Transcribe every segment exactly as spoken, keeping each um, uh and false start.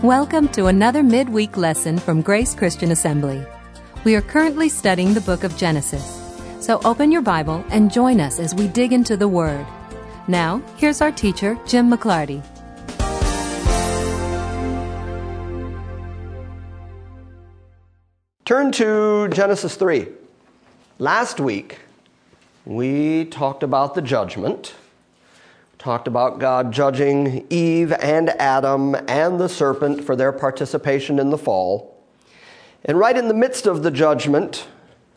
Welcome to another midweek lesson from Grace Christian Assembly. We are currently studying the book of Genesis. So open your Bible and join us as we dig into the Word. Now, here's our teacher, Jim McClarty. Turn to Genesis three. Last week, we talked about the judgment. Talked about God judging Eve and Adam and the serpent for their participation in the fall. And right in the midst of the judgment,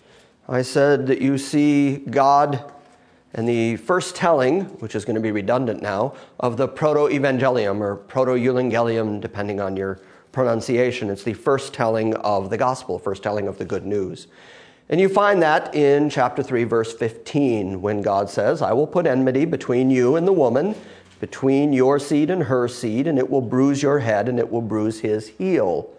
I said that you see God and the first telling, which is going to be redundant now, of the proto-evangelium or proto-euangelium, depending on your pronunciation. It's the first telling of the gospel, first telling of the good news. And you find that in chapter three, verse fifteen, when God says, I will put enmity between you and the woman, between your seed and her seed, and it will bruise your head and it will bruise his heel.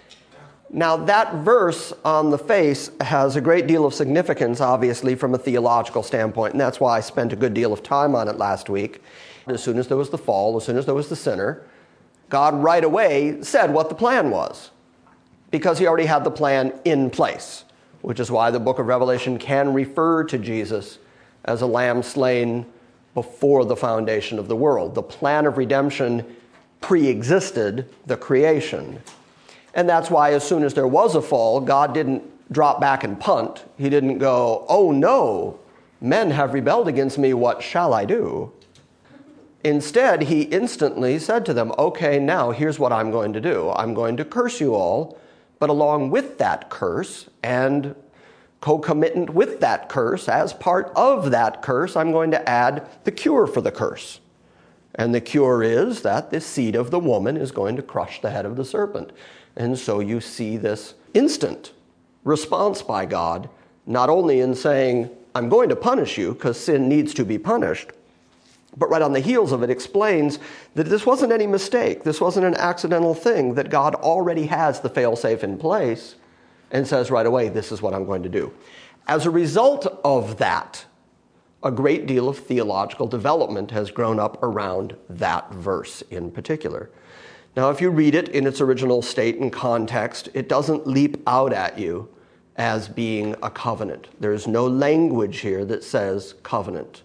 Now, that verse on the face has a great deal of significance, obviously, from a theological standpoint, and that's why I spent a good deal of time on it last week. As soon as there was the fall, as soon as there was the sinner, God right away said what the plan was, because he already had the plan in place, which is why the book of Revelation can refer to Jesus as a lamb slain before the foundation of the world. The plan of redemption pre-existed the creation. And that's why as soon as there was a fall, God didn't drop back and punt. He didn't go, oh no, men have rebelled against me, what shall I do? Instead, he instantly said to them, okay, now here's what I'm going to do. I'm going to curse you all, but along with that curse and concomitant with that curse, as part of that curse, I'm going to add the cure for the curse. And the cure is that the seed of the woman is going to crush the head of the serpent. And so you see this instant response by God, not only in saying, I'm going to punish you because sin needs to be punished, but right on the heels of it explains that this wasn't any mistake. This wasn't an accidental thing, that God already has the fail-safe in place and says right away, this is what I'm going to do. As a result of that, a great deal of theological development has grown up around that verse in particular. Now, if you read it in its original state and context, it doesn't leap out at you as being a covenant. There's no language here that says covenant.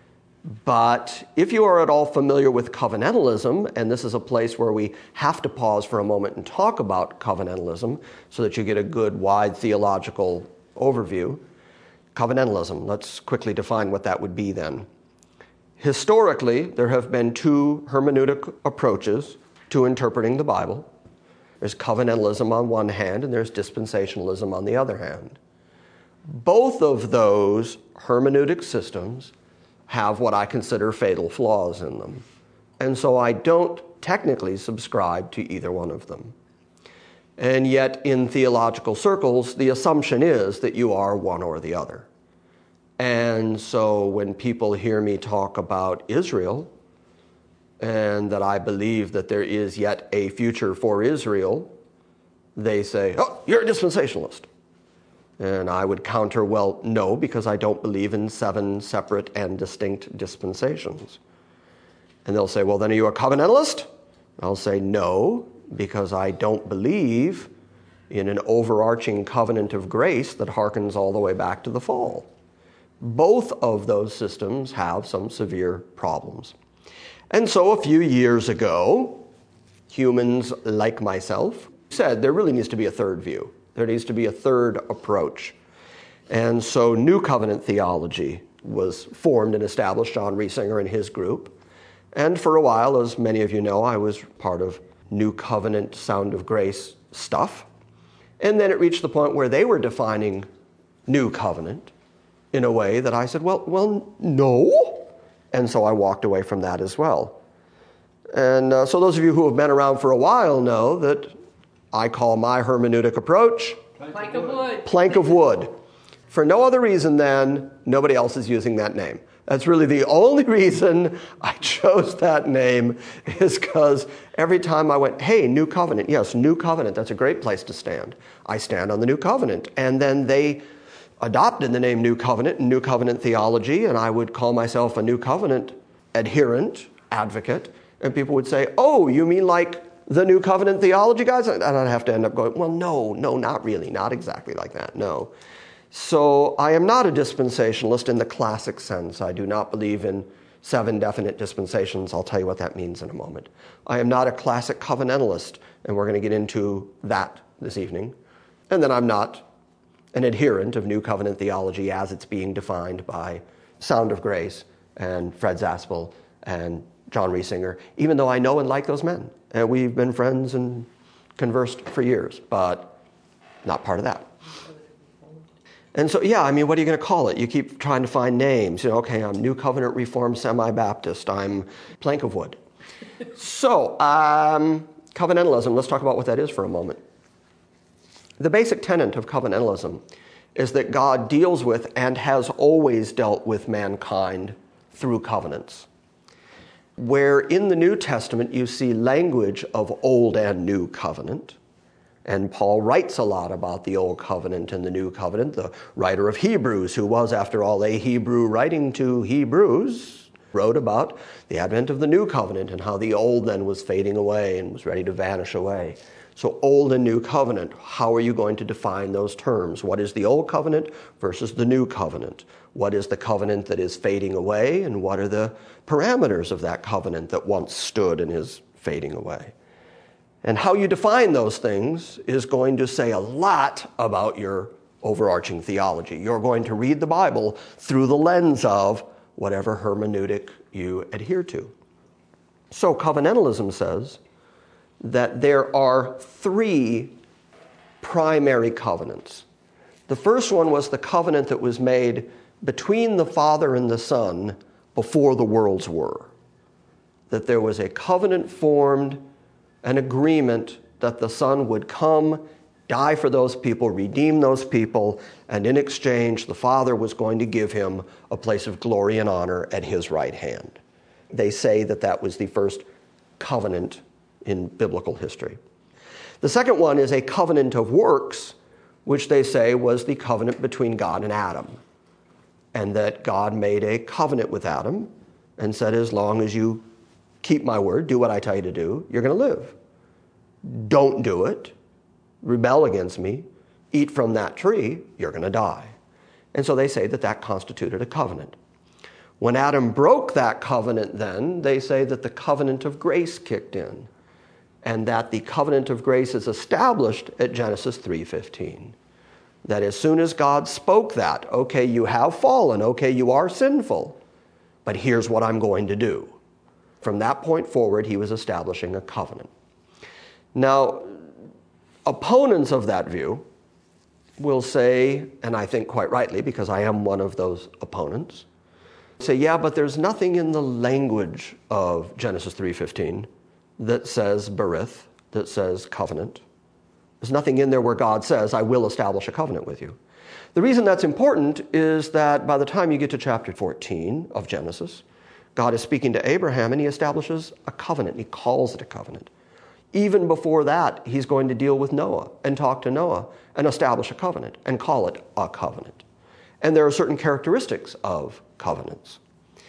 But if you are at all familiar with covenantalism, and this is a place where we have to pause for a moment and talk about covenantalism so that you get a good, wide theological overview. Covenantalism, let's quickly define what that would be then. Historically, there have been two hermeneutic approaches to interpreting the Bible. There's covenantalism on one hand, and there's dispensationalism on the other hand. Both of those hermeneutic systems have what I consider fatal flaws in them. And so I don't technically subscribe to either one of them. And yet in theological circles, the assumption is that you are one or the other. And so when people hear me talk about Israel, and that I believe that there is yet a future for Israel, they say, oh, you're a dispensationalist. And I would counter, well, no, because I don't believe in seven separate and distinct dispensations. And they'll say, well, then are you a covenantalist? I'll say, no, because I don't believe in an overarching covenant of grace that harkens all the way back to the fall. Both of those systems have some severe problems. And so a few years ago, humans like myself said there really needs to be a third view. There needs to be a third approach. And so New Covenant theology was formed and established. John Riesinger and his group. And for a while, as many of you know, I was part of New Covenant Sound of Grace stuff. And then it reached the point where they were defining New Covenant in a way that I said, well, well, no. And so I walked away from that as well. And uh, so those of you who have been around for a while know that I call my hermeneutic approach Plank of wood. Plank of wood. For no other reason than nobody else is using that name. That's really the only reason I chose that name, is because every time I went, hey, New Covenant, yes, New Covenant, that's a great place to stand. I stand on the New Covenant. And then they adopted the name New Covenant and New Covenant theology, and I would call myself a New Covenant adherent, advocate, and people would say, oh, you mean like the New Covenant theology guys? And I'd have to end up going, well, no, no, not really, not exactly like that, no. So I am not a dispensationalist in the classic sense. I do not believe in seven definite dispensations. I'll tell you what that means in a moment. I am not a classic covenantalist, and we're going to get into that this evening. And then I'm not an adherent of New Covenant theology as it's being defined by Sound of Grace and Fred Zaspel and John Riesinger, even though I know and like those men. And we've been friends and conversed for years, but not part of that. And so, yeah, I mean, what are you going to call it? You keep trying to find names. You know, okay, I'm New Covenant Reformed Semi-Baptist. I'm Plank of Wood. So, um, covenantalism, let's talk about what that is for a moment. The basic tenet of covenantalism is that God deals with and has always dealt with mankind through covenants. Where in the New Testament you see language of Old and New Covenant, and Paul writes a lot about the Old Covenant and the New Covenant. The writer of Hebrews, who was, after all, a Hebrew writing to Hebrews, wrote about the advent of the New Covenant and how the Old then was fading away and was ready to vanish away. So Old and New Covenant, how are you going to define those terms? What is the Old Covenant versus the New Covenant? What is the covenant that is fading away, and what are the parameters of that covenant that once stood and is fading away? And how you define those things is going to say a lot about your overarching theology. You're going to read the Bible through the lens of whatever hermeneutic you adhere to. So covenantalism says that there are three primary covenants. The first one was the covenant that was made between the Father and the Son before the worlds were. That there was a covenant formed, an agreement that the Son would come, die for those people, redeem those people, and in exchange, the Father was going to give him a place of glory and honor at his right hand. They say that that was the first covenant in biblical history. The second one is a covenant of works, which they say was the covenant between God and Adam. And that God made a covenant with Adam and said, as long as you keep my word, do what I tell you to do, you're going to live. Don't do it, rebel against me, eat from that tree, you're going to die. And so they say that that constituted a covenant. When Adam broke that covenant then, they say that the covenant of grace kicked in, and that the covenant of grace is established at Genesis three fifteen. That as soon as God spoke that, okay, you have fallen, okay, you are sinful, but here's what I'm going to do. From that point forward, he was establishing a covenant. Now, opponents of that view will say, and I think quite rightly, because I am one of those opponents, say, yeah, but there's nothing in the language of Genesis three fifteen that says berith, that says covenant. There's nothing in there where God says, I will establish a covenant with you. The reason that's important is that by the time you get to chapter fourteen of Genesis, God is speaking to Abraham and he establishes a covenant. He calls it a covenant. Even before that, he's going to deal with Noah and talk to Noah and establish a covenant and call it a covenant. And there are certain characteristics of covenants.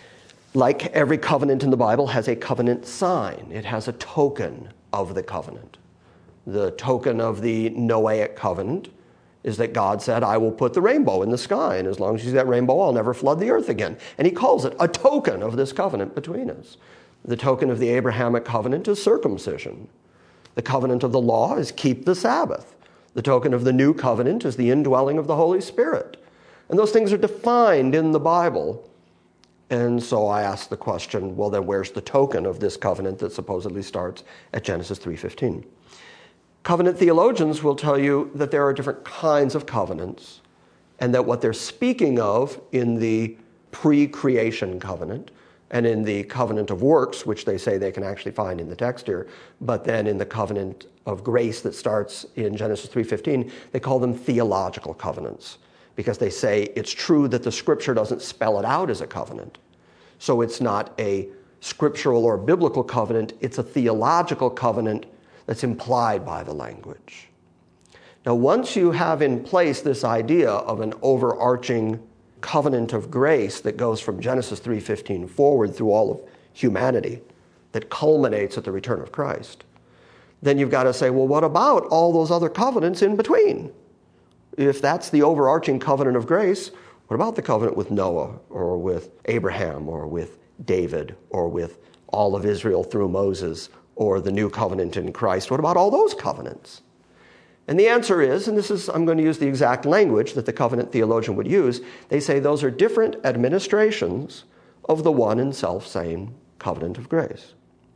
Like every covenant in the Bible has a covenant sign. It has a token of the covenant. The token of the Noahic covenant is that God said, I will put the rainbow in the sky, and as long as you see that rainbow, I'll never flood the earth again. And he calls it a token of this covenant between us. The token of the Abrahamic covenant is circumcision. The covenant of the law is keep the Sabbath. The token of the new covenant is the indwelling of the Holy Spirit. And those things are defined in the Bible. And so I ask the question, well, then where's the token of this covenant that supposedly starts at Genesis three fifteen? Covenant theologians will tell you that there are different kinds of covenants, and that what they're speaking of in the pre-creation covenant and in the covenant of works, which they say they can actually find in the text here, but then in the covenant of grace that starts in Genesis three fifteen, they call them theological covenants, because they say it's true that the Scripture doesn't spell it out as a covenant. So it's not a scriptural or biblical covenant, it's a theological covenant that's implied by the language. Now, once you have in place this idea of an overarching covenant of grace that goes from Genesis three fifteen forward through all of humanity, that culminates at the return of Christ, then you've got to say, well, what about all those other covenants in between? If that's the overarching covenant of grace, what about the covenant with Noah or with Abraham or with David or with all of Israel through Moses or the new covenant in Christ? What about all those covenants? And the answer is, and this is, I'm going to use the exact language that the covenant theologian would use, they say those are different administrations of the one and self-same covenant of grace.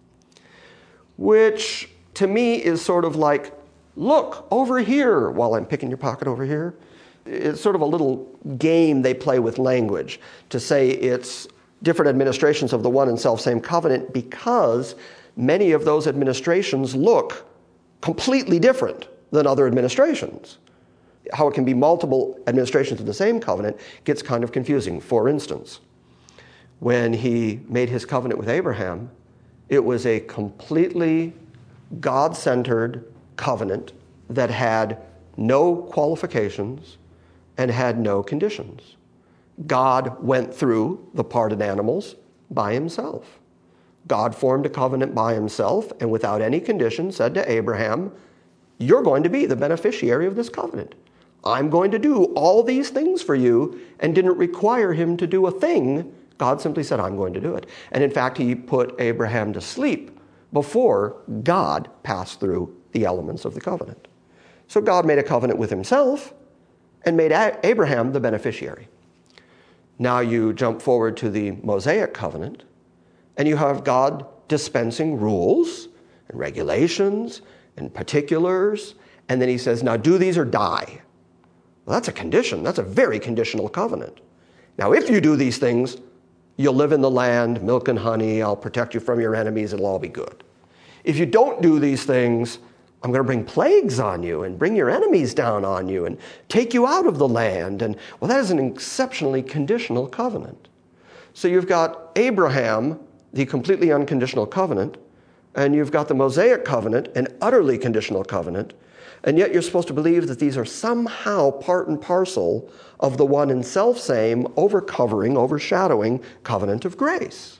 Which, to me, is sort of like, look, over here, while I'm picking your pocket over here. It's sort of a little game they play with language to say it's different administrations of the one and self-same covenant because many of those administrations look completely different than other administrations. How it can be multiple administrations of the same covenant gets kind of confusing. For instance, when he made his covenant with Abraham, it was a completely God-centered covenant that had no qualifications and had no conditions. God went through the parted animals by himself. God formed a covenant by himself and without any condition said to Abraham, you're going to be the beneficiary of this covenant. I'm going to do all these things for you, and didn't require him to do a thing. God simply said, I'm going to do it. And in fact, he put Abraham to sleep before God passed through the elements of the covenant. So God made a covenant with himself and made Abraham the beneficiary. Now you jump forward to the Mosaic covenant, and you have God dispensing rules and regulations and particulars, and then he says, now do these or die. Well, that's a condition. That's a very conditional covenant. Now, if you do these things, you'll live in the land, milk and honey, I'll protect you from your enemies, it'll all be good. If you don't do these things, I'm going to bring plagues on you and bring your enemies down on you and take you out of the land. And well, that is an exceptionally conditional covenant. So you've got Abraham, the completely unconditional covenant, and you've got the Mosaic covenant, an utterly conditional covenant, and yet you're supposed to believe that these are somehow part and parcel of the one and self-same, overcovering, overshadowing covenant of grace.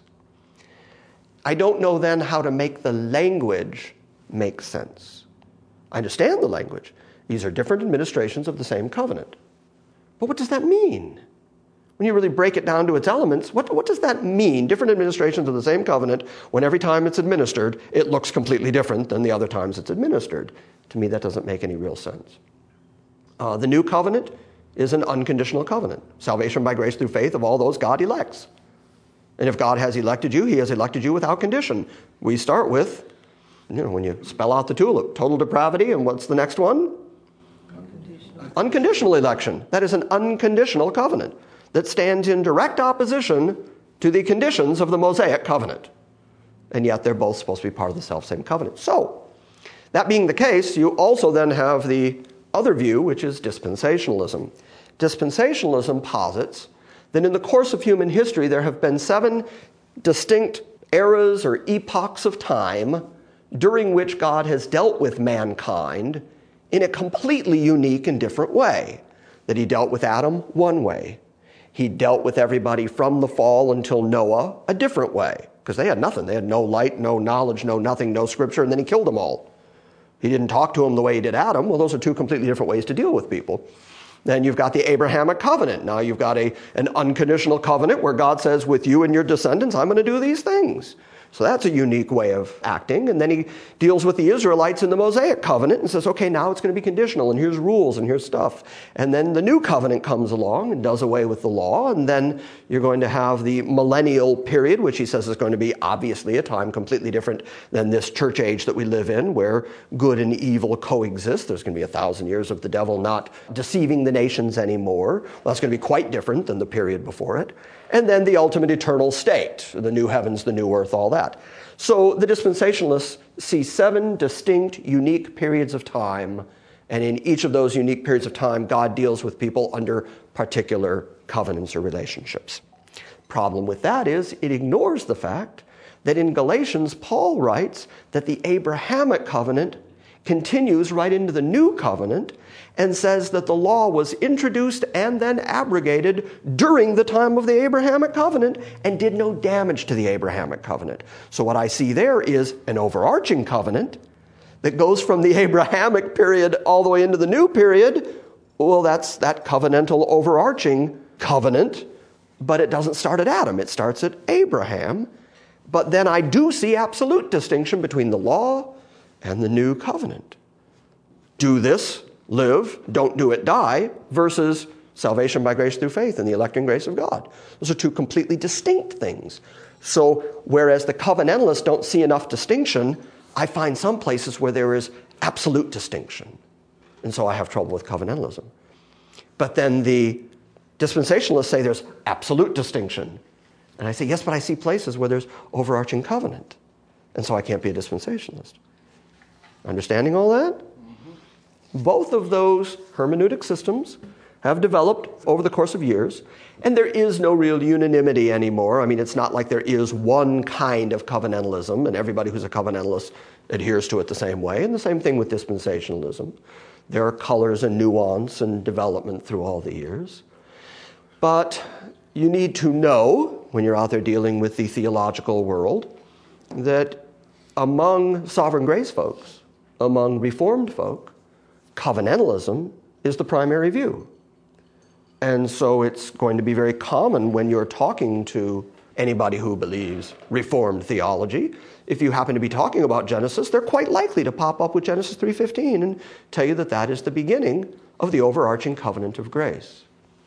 I don't know then how to make the language make sense. I understand the language. These are different administrations of the same covenant. But what does that mean? When you really break it down to its elements, what, what does that mean? Different administrations of the same covenant, when every time it's administered, it looks completely different than the other times it's administered. To me, that doesn't make any real sense. Uh, the new covenant is an unconditional covenant. Salvation by grace through faith of all those God elects. And if God has elected you, he has elected you without condition. We start with, you know, when you spell out the tulip, total depravity, and what's the next one? Unconditional. Unconditional election. That is an unconditional covenant that stands in direct opposition to the conditions of the Mosaic covenant. And yet they're both supposed to be part of the self-same covenant. So, that being the case, you also then have the other view, which is dispensationalism. Dispensationalism posits that in the course of human history, there have been seven distinct eras or epochs of time during which God has dealt with mankind in a completely unique and different way. That he dealt with Adam one way. He dealt with everybody from the fall until Noah a different way, because they had nothing. They had no light, no knowledge, no nothing, no scripture, and then he killed them all. He didn't talk to them the way he did Adam. Well, those are two completely different ways to deal with people. Then you've got the Abrahamic covenant. Now you've got a, an unconditional covenant where God says, with you and your descendants, I'm going to do these things. So that's a unique way of acting. And then he deals with the Israelites in the Mosaic covenant and says, okay, now it's going to be conditional, and here's rules, and here's stuff. And then the new covenant comes along and does away with the law, and then you're going to have the millennial period, which he says is going to be obviously a time completely different than this church age that we live in, where good and evil coexist. There's going to be a thousand years of the devil not deceiving the nations anymore. Well, that's going to be quite different than the period before it. And then the ultimate eternal state, the new heavens, the new earth, all that. So the dispensationalists see seven distinct, unique periods of time, and in each of those unique periods of time, God deals with people under particular covenants or relationships. Problem with that is it ignores the fact that in Galatians, Paul writes that the Abrahamic covenant continues right into the new covenant and says that the law was introduced and then abrogated during the time of the Abrahamic covenant and did no damage to the Abrahamic covenant. So what I see there is an overarching covenant that goes from the Abrahamic period all the way into the new period, well, that's that covenantal overarching covenant, but it doesn't start at Adam. It starts at Abraham. But then I do see absolute distinction between the law and the new covenant. Do this, live, don't do it, die, versus salvation by grace through faith and the electing grace of God. Those are two completely distinct things. So whereas the covenantalists don't see enough distinction, I find some places where there is absolute distinction. And so I have trouble with covenantalism. But then the dispensationalists say there's absolute distinction. And I say, yes, but I see places where there's overarching covenant. And so I can't be a dispensationalist. Understanding all that? Mm-hmm. Both of those hermeneutic systems have developed over the course of years, and there is no real unanimity anymore. I mean, it's not like there is one kind of covenantalism, and everybody who's a covenantalist adheres to it the same way, and the same thing with dispensationalism. There are colors and nuance and development through all the years. But you need to know, when you're out there dealing with the theological world, that among sovereign grace folks, among Reformed folk, covenantalism is the primary view. And so it's going to be very common when you're talking to anybody who believes Reformed theology. If you happen to be talking about Genesis, they're quite likely to pop up with Genesis three fifteen and tell you that that is the beginning of the overarching covenant of grace.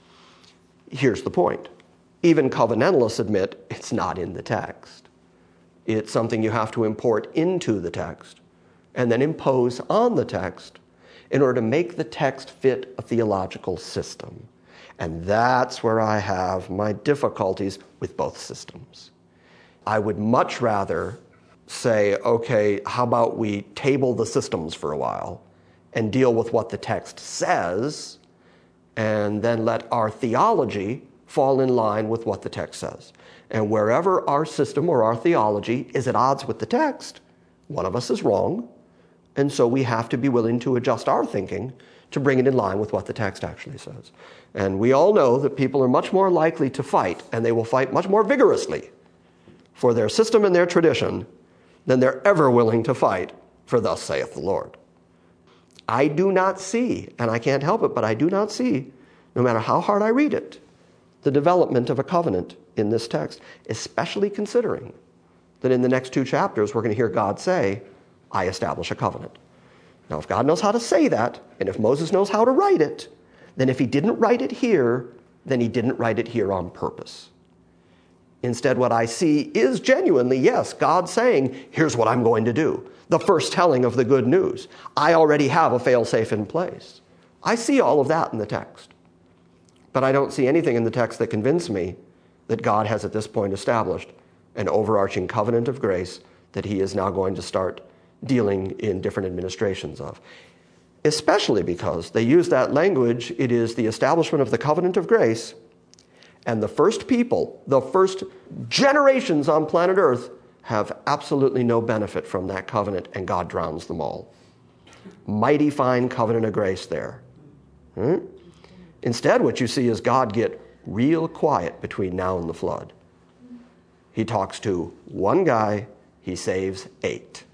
Here's the point. Even covenantalists admit it's not in the text. It's something you have to import into the text and then impose on the text in order to make the text fit a theological system. And that's where I have my difficulties with both systems. I would much rather say, okay, how about we table the systems for a while and deal with what the text says, and then let our theology fall in line with what the text says. And wherever our system or our theology is at odds with the text, one of us is wrong, and so we have to be willing to adjust our thinking to bring it in line with what the text actually says. And we all know that people are much more likely to fight, and they will fight much more vigorously for their system and their tradition than they're ever willing to fight for thus saith the Lord. I do not see, and I can't help it, but I do not see, no matter how hard I read it, the development of a covenant in this text, especially considering that in the next two chapters we're going to hear God say, I establish a covenant. Now, if God knows how to say that, and if Moses knows how to write it, then if he didn't write it here, then he didn't write it here on purpose. Instead, what I see is genuinely, yes, God saying, here's what I'm going to do. The first telling of the good news. I already have a fail-safe in place. I see all of that in the text. But I don't see anything in the text that convinces me that God has at this point established an overarching covenant of grace that he is now going to start dealing in different administrations of. Especially because they use that language, it is the establishment of the covenant of grace, and the first people, the first generations on planet Earth have absolutely no benefit from that covenant, and God drowns them all. Mighty fine covenant of grace there. Hmm? Instead, what you see is God get real quiet between now and the flood. He talks to one guy, he saves eight.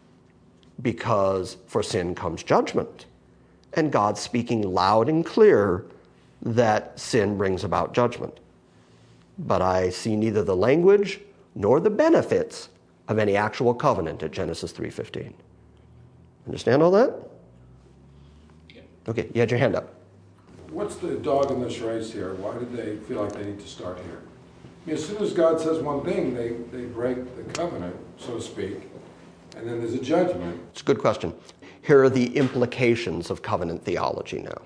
Because for sin comes judgment. And God's speaking loud and clear that sin brings about judgment. But I see neither the language nor the benefits of any actual covenant at Genesis three fifteen. Understand all that? Yeah. Okay, you had your hand up. What's the dog in this race here? Why did they feel like they need to start here? I mean, as soon as God says one thing, they, they break the covenant, so to speak, and then there's a judgment. It's a good question. Here are the implications of covenant theology now.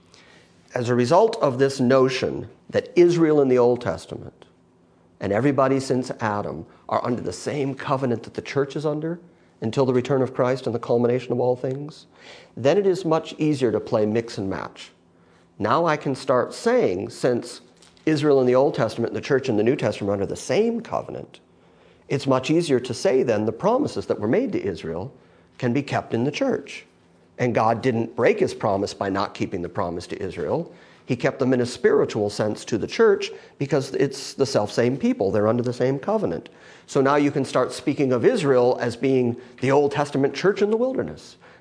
As a result of this notion that Israel in the Old Testament and everybody since Adam are under the same covenant that the church is under until the return of Christ and the culmination of all things, then it is much easier to play mix and match. Now I can start saying, since Israel in the Old Testament and the church in the New Testament are under the same covenant, it's much easier to say then the promises that were made to Israel can be kept in the church. And God didn't break his promise by not keeping the promise to Israel. He kept them in a spiritual sense to the church because it's the self-same people. They're under the same covenant. So now you can start speaking of Israel as being the Old Testament church in the wilderness,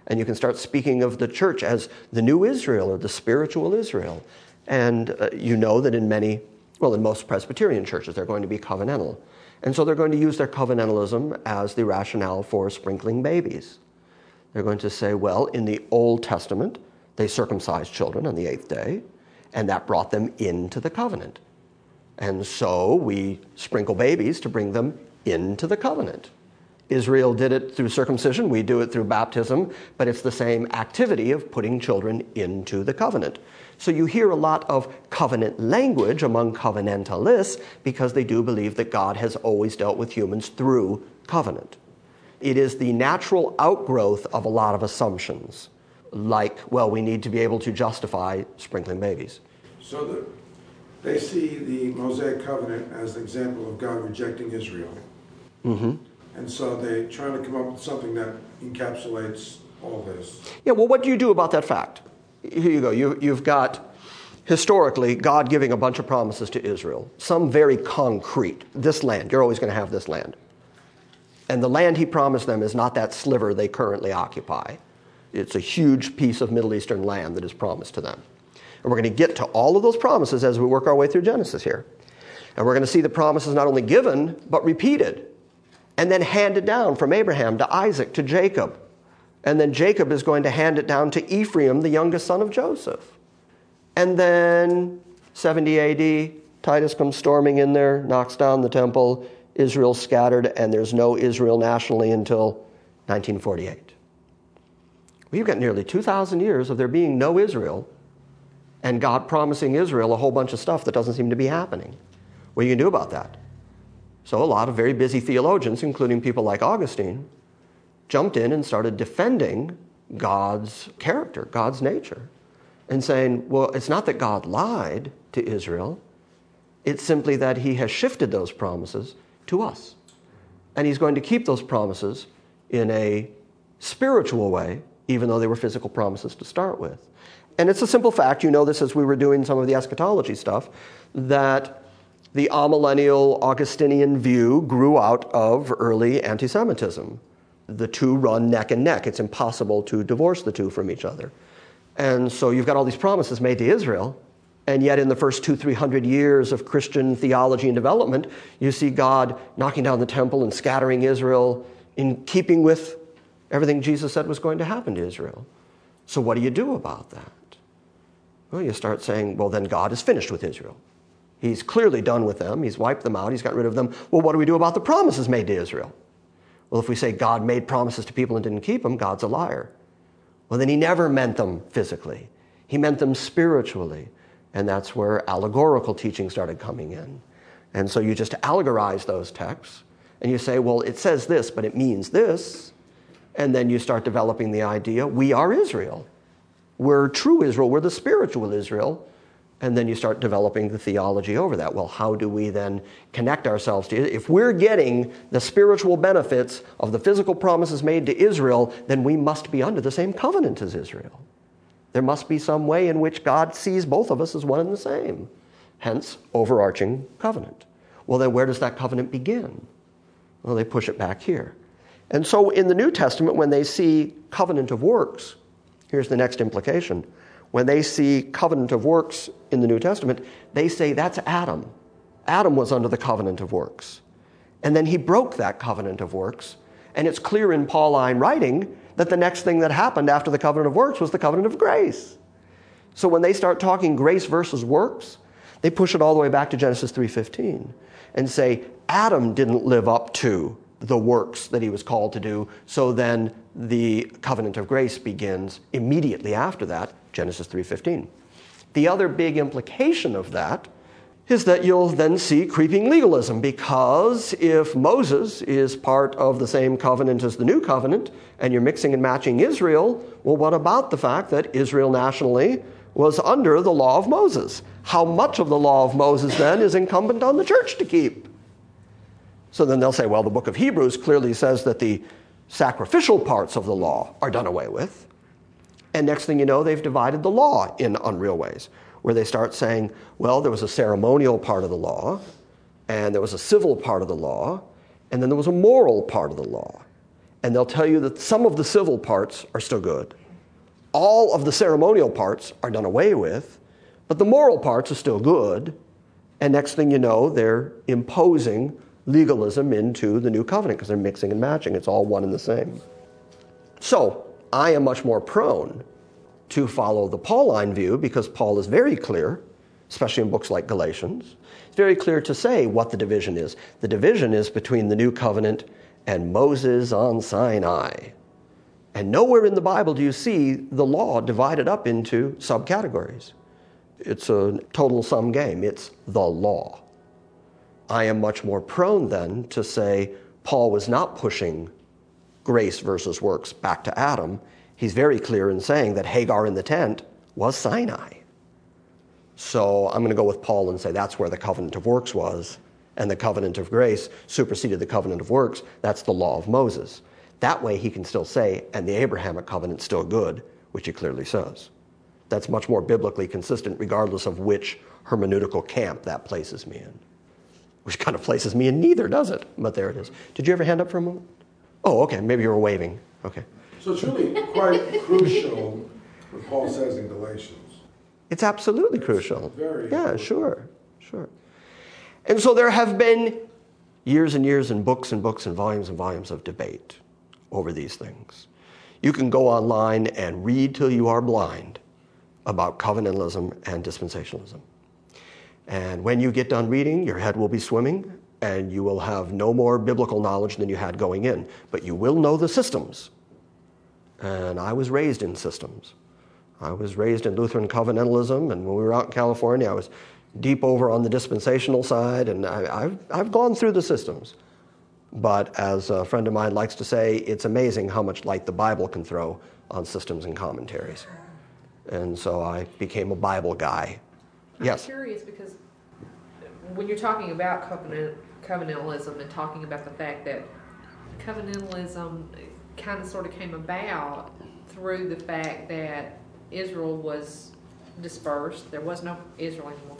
And you can start speaking of the church as the new Israel or the spiritual Israel. And uh, you know that in many, well, in most Presbyterian churches, they're going to be covenantal. And so they're going to use their covenantalism as the rationale for sprinkling babies. They're going to say, well, in the Old Testament, they circumcised children on the eighth day, and that brought them into the covenant. And so we sprinkle babies to bring them into the covenant. Israel did it through circumcision, we do it through baptism, but it's the same activity of putting children into the covenant. So you hear a lot of covenant language among covenantalists because they do believe that God has always dealt with humans through covenant. It is the natural outgrowth of a lot of assumptions, like, well, we need to be able to justify sprinkling babies. So the, they see the Mosaic covenant as the example of God rejecting Israel. Mm-hmm. And so they're trying to come up with something that encapsulates all this. Yeah, well, what do you do about that fact? Here you go. You, you've got, historically, God giving a bunch of promises to Israel. Some very concrete. This land, you're always going to have this land. And the land he promised them is not that sliver they currently occupy. It's a huge piece of Middle Eastern land that is promised to them. And we're going to get to all of those promises as we work our way through Genesis here. And we're going to see the promises not only given, but repeated. And then handed down from Abraham to Isaac to Jacob. And then Jacob is going to hand it down to Ephraim, the youngest son of Joseph. And then seventy A D, Titus comes storming in there, knocks down the temple, Israel's scattered, and there's no Israel nationally until nineteen forty-eight. We've got nearly two thousand years of there being no Israel, and God promising Israel a whole bunch of stuff that doesn't seem to be happening. What are you going to do about that? So a lot of very busy theologians, including people like Augustine, jumped in and started defending God's character, God's nature, and saying, well, it's not that God lied to Israel. It's simply that he has shifted those promises to us. And he's going to keep those promises in a spiritual way, even though they were physical promises to start with. And it's a simple fact, you know this as we were doing some of the eschatology stuff, that the amillennial Augustinian view grew out of early anti-Semitism. The two run neck and neck. It's impossible to divorce the two from each other. And so you've got all these promises made to Israel, and yet in the first two, three hundred years of Christian theology and development, you see God knocking down the temple and scattering Israel in keeping with everything Jesus said was going to happen to Israel. So what do you do about that? Well, you start saying, well, then God is finished with Israel. He's clearly done with them. He's wiped them out. He's got rid of them. Well, what do we do about the promises made to Israel? Well, if we say God made promises to people and didn't keep them, God's a liar. Well, then he never meant them physically. He meant them spiritually. And that's where allegorical teaching started coming in. And so you just allegorize those texts, and you say, well, it says this, but it means this. And then you start developing the idea, we are Israel. We're true Israel. We're the spiritual Israel. And then you start developing the theology over that. Well, how do we then connect ourselves to it? If we're getting the spiritual benefits of the physical promises made to Israel, then we must be under the same covenant as Israel. There must be some way in which God sees both of us as one and the same. Hence, overarching covenant. Well, then where does that covenant begin? Well, they push it back here. And so in the New Testament, when they see covenant of works, here's the next implication. When they see covenant of works in the New Testament, they say that's Adam. Adam was under the covenant of works. And then he broke that covenant of works. And it's clear in Pauline writing that the next thing that happened after the covenant of works was the covenant of grace. So when they start talking grace versus works, they push it all the way back to Genesis three fifteen and say Adam didn't live up to the works that he was called to do, so then the covenant of grace begins immediately after that, Genesis three fifteen. The other big implication of that is that you'll then see creeping legalism, because if Moses is part of the same covenant as the new covenant, and you're mixing and matching Israel, well, what about the fact that Israel nationally was under the law of Moses? How much of the law of Moses then is incumbent on the church to keep? So then they'll say, well, the book of Hebrews clearly says that the sacrificial parts of the law are done away with. And next thing you know, they've divided the law in unreal ways, where they start saying, well, there was a ceremonial part of the law, and there was a civil part of the law, and then there was a moral part of the law. and they'll tell you that some of the civil parts are still good. All of the ceremonial parts are done away with, but the moral parts are still good. And next thing you know, they're imposing legalism into the new covenant because they're mixing and matching. It's all one and the same. So I am much more prone to follow the Pauline view because Paul is very clear, especially in books like Galatians. It's very clear to say what the division is. The division is between the new covenant and Moses on Sinai. And nowhere in the Bible do you see the law divided up into subcategories. It's a total sum game. It's the law. I am much more prone then to say Paul was not pushing grace versus works back to Adam. He's very clear in saying that Hagar in the tent was Sinai. So I'm going to go with Paul and say that's where the covenant of works was, and the covenant of grace superseded the covenant of works. That's the law of Moses. That way he can still say, and the Abrahamic covenant's still good, which he clearly says. That's much more biblically consistent regardless of which hermeneutical camp that places me in. Which kind of places me in neither, does it? But there it is. Did you ever hand up for a moment? Oh, okay, maybe you were waving. Okay. So it's really quite crucial what Paul says in Galatians. It's absolutely It's crucial. very yeah, important. sure, sure. And so there have been years and years and books and books and volumes and volumes of debate over these things. You can go online and read till you are blind about covenantalism and dispensationalism. And when you get done reading, your head will be swimming and you will have no more biblical knowledge than you had going in. But you will know the systems. And I was raised in systems. I was raised in Lutheran covenantalism, and when we were out in California, I was deep over on the dispensational side, and I, I've, I've gone through the systems. But as a friend of mine likes to say, it's amazing how much light the Bible can throw on systems and commentaries. And so I became a Bible guy. I'm Yes? curious because when you're talking about covenant, covenantalism and talking about the fact that covenantalism kind of sort of came about through the fact that Israel was dispersed, there was no Israel anymore.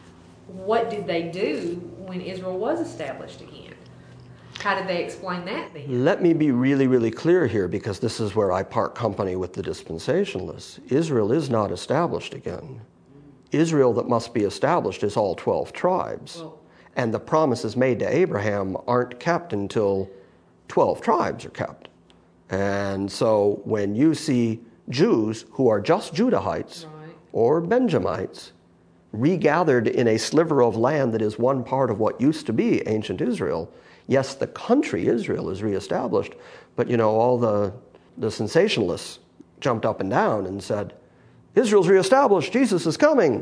What did they do when Israel was established again? How did they explain that then? Let me be really, really clear here, because this is where I part company with the dispensationalists. Israel is not established again. Israel that must be established is all twelve tribes. Well, and the promises made to Abraham aren't kept until twelve tribes are kept. And so when you see Jews who are just Judahites right. or Benjamites regathered in a sliver of land that is one part of what used to be ancient Israel, yes, the country Israel is reestablished, but you know, all the, the sensationalists jumped up and down and said, Israel's reestablished, Jesus is coming.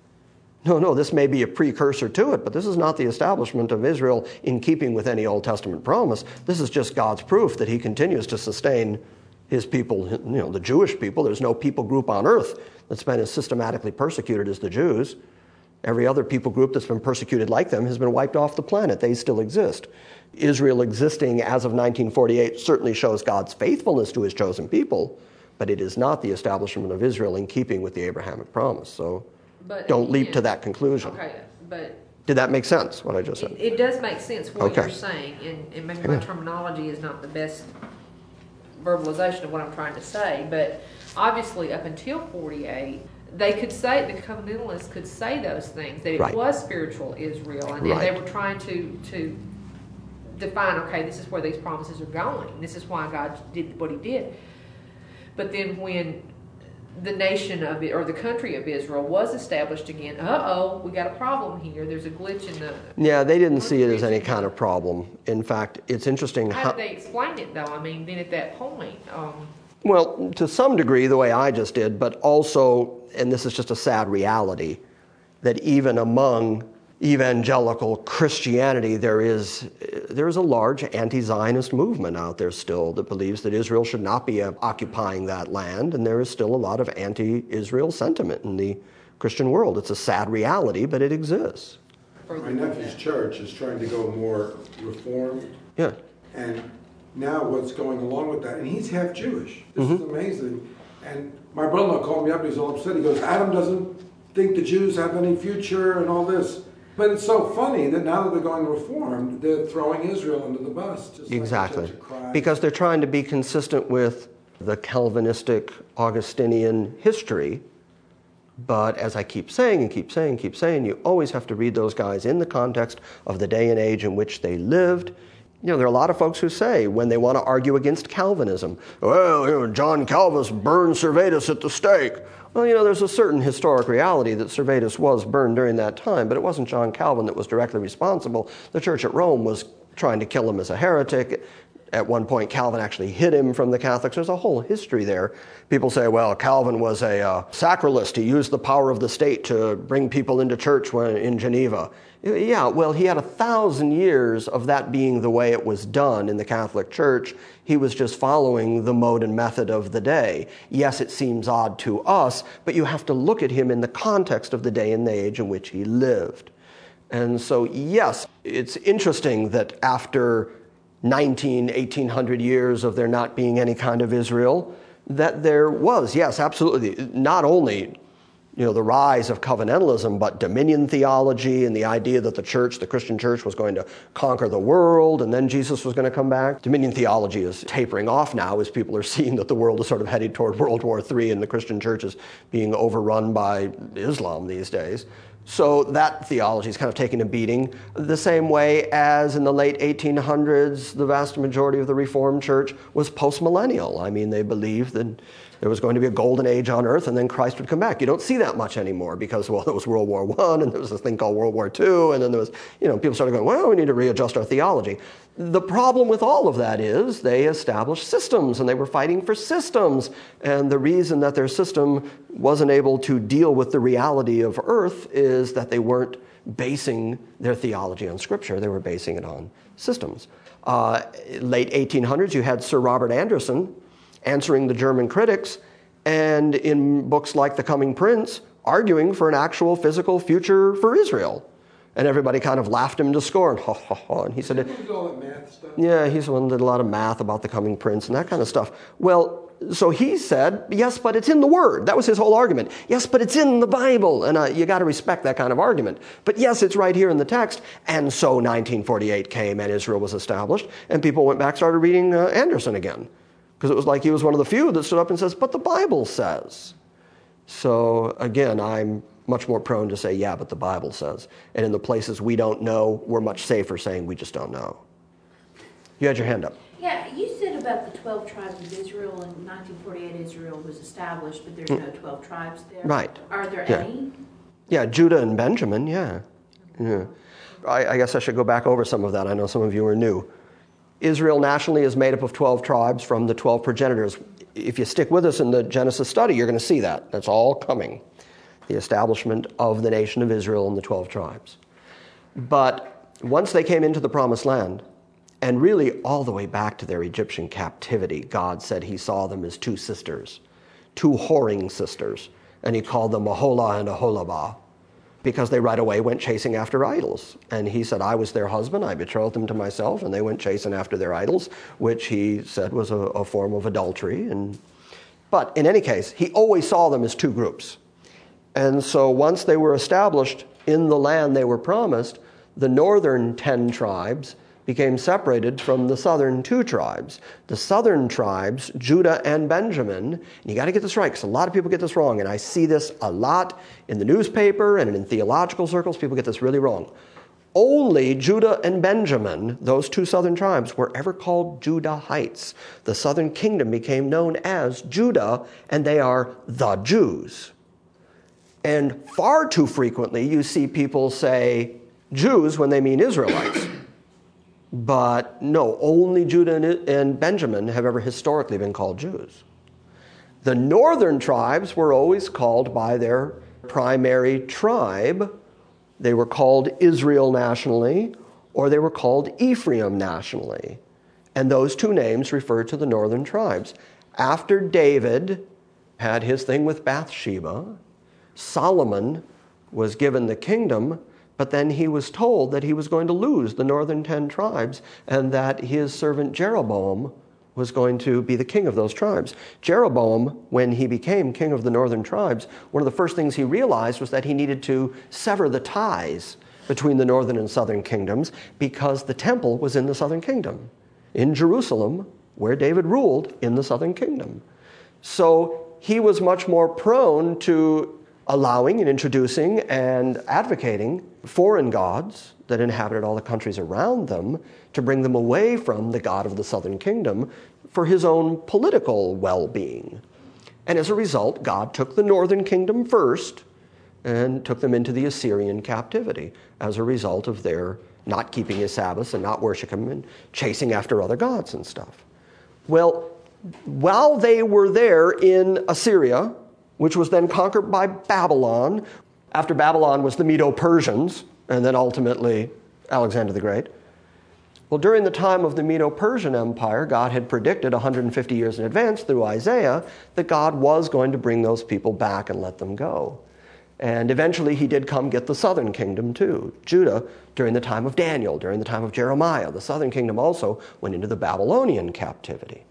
No, no, this may be a precursor to it, but this is not the establishment of Israel in keeping with any Old Testament promise. This is just God's proof that he continues to sustain his people, you know, the Jewish people. There's no people group on earth that's been as systematically persecuted as the Jews. Every other people group that's been persecuted like them has been wiped off the planet. They still exist. Israel existing as of nineteen forty-eight certainly shows God's faithfulness to his chosen people, but it is not the establishment of Israel in keeping with the Abrahamic promise. So But don't leap again- to that conclusion. Okay, but Did that make sense, what I just said? it, it does make sense what Okay. you're saying, and, and maybe my terminology is not the best verbalization of what I'm trying to say, but obviously up until forty-eight, they could say, the covenantalists could say those things, that it Right. was spiritual Israel, and then they Right. were trying to, to define, okay, this is where these promises are going, this is why God did what he did. But then when the nation of it, or the country of Israel was established again, uh-oh, we got a problem here, there's a glitch in the... Yeah, they didn't see it as any kind of problem. In fact, it's interesting How how... did they explain it, though? I mean, then at that point, um, Well, to some degree, the way I just did, but also, and this is just a sad reality, that even among evangelical Christianity, there is there is a large anti-Zionist movement out there still that believes that Israel should not be uh, occupying that land, and there is still a lot of anti-Israel sentiment in the Christian world. It's a sad reality, but it exists. for My nephew's church is trying to go more reformed, Yeah. and now what's going along with that, and he's half Jewish. This is amazing. And my brother-in-law called me up, he's all upset. He goes, Adam doesn't think the Jews have any future and all this. But it's so funny that now that they're going Reformed, they're throwing Israel under the bus. Just Exactly. like the Church of Christ. Because they're trying to be consistent with the Calvinistic Augustinian history. But as I keep saying and keep saying and keep saying, you always have to read those guys in the context of the day and age in which they lived. You know, there are a lot of folks who say, when they want to argue against Calvinism, well, you know, John Calvin burned Servetus at the stake. Well, you know, there's a certain historic reality that Servetus was burned during that time, but it wasn't John Calvin that was directly responsible. The church at Rome was trying to kill him as a heretic. At one point, Calvin actually hid him from the Catholics. There's a whole history there. People say, well, Calvin was a uh, sacralist. He used the power of the state to bring people into church when in Geneva. Yeah, well, he had a thousand years of that being the way it was done in the Catholic Church. He was just following the mode and method of the day. Yes, it seems odd to us, but you have to look at him in the context of the day and the age in which he lived. And so, yes, it's interesting that after nineteen, eighteen hundred years of there not being any kind of Israel, that there was, yes, absolutely, not only you know, the rise of covenantalism, but dominion theology and the idea that the church, the Christian church, was going to conquer the world and then Jesus was going to come back. Dominion theology is tapering off now as people are seeing that the world is sort of headed toward World War Three and the Christian church is being overrun by Islam these days. So that theology is kind of taking a beating, the same way as in the late eighteen hundreds, the vast majority of the Reformed Church was postmillennial. I mean, they believed that there was going to be a golden age on earth and then Christ would come back. You don't see that much anymore because, well, there was World War One and there was this thing called World War Two, and then there was, you know, people started going, well, we need to readjust our theology. The problem with all of that is they established systems and they were fighting for systems. And the reason that their system wasn't able to deal with the reality of earth is that they weren't basing their theology on Scripture. They were basing it on systems. Uh, late eighteen hundreds, you had Sir Robert Anderson answering the German critics, and in books like The Coming Prince, arguing for an actual physical future for Israel. And everybody kind of laughed him to scorn. Ha, ha, ha. And he said, Did all that math stuff? yeah, he's the one that did a lot of math about the coming prince and that kind of stuff. Well, so he said, yes, but it's in the Word. That was his whole argument. Yes, but it's in the Bible. And uh, you got to respect that kind of argument. But yes, it's right here in the text. And so nineteen forty-eight came and Israel was established. And people went back, started reading uh, Anderson again. Because it was like he was one of the few that stood up and says, but the Bible says. So again, I'm much more prone to say, yeah, but the Bible says. And in the places we don't know, we're much safer saying we just don't know. You had your hand up. Yeah, you said about the twelve tribes of Israel. In nineteen forty-eight, Israel was established, but there's no twelve tribes there. Right. Are there Yeah. any? Yeah, Judah and Benjamin, yeah. yeah. I, I guess I should go back over some of that. I know some of you are new. Israel nationally is made up of twelve tribes from the twelve progenitors. If you stick with us in the Genesis study, you're going to see that. That's all coming. The establishment of the nation of Israel and the twelve tribes. But once they came into the promised land, and really all the way back to their Egyptian captivity, God said he saw them as two sisters, two whoring sisters, and he called them Aholah and Aholabah, because they right away went chasing after idols. And he said, I was their husband, I betrothed them to myself, and they went chasing after their idols, which he said was a, a form of adultery. And, but in any case, he always saw them as two groups. And so once they were established in the land they were promised, the northern ten tribes became separated from the southern two tribes. The southern tribes, Judah and Benjamin, and you got to get this right because a lot of people get this wrong, and I see this a lot in the newspaper and in theological circles. People get this really wrong. Only Judah and Benjamin, those two southern tribes, were ever called Judahites. The southern kingdom became known as Judah, and they are the Jews. And far too frequently you see people say Jews when they mean Israelites. But no, only Judah and Benjamin have ever historically been called Jews. The northern tribes were always called by their primary tribe. They were called Israel nationally, or they were called Ephraim nationally. And those two names refer to the northern tribes. After David had his thing with Bathsheba, Solomon was given the kingdom, but then he was told that he was going to lose the northern ten tribes and that his servant Jeroboam was going to be the king of those tribes. Jeroboam, when he became king of the northern tribes, one of the first things he realized was that he needed to sever the ties between the northern and southern kingdoms because the temple was in the southern kingdom, in Jerusalem, where David ruled in the southern kingdom. So he was much more prone to allowing and introducing and advocating foreign gods that inhabited all the countries around them to bring them away from the God of the southern kingdom for his own political well-being. And as a result, God took the northern kingdom first and took them into the Assyrian captivity as a result of their not keeping his Sabbaths and not worshiping him and chasing after other gods and stuff. Well, while they were there in Assyria, which was then conquered by Babylon, after Babylon was the Medo-Persians, and then ultimately Alexander the Great. Well, during the time of the Medo-Persian Empire, God had predicted one hundred fifty years in advance through Isaiah that God was going to bring those people back and let them go. And eventually he did come get the southern kingdom too, Judah, during the time of Daniel, during the time of Jeremiah. The southern kingdom also went into the Babylonian captivity.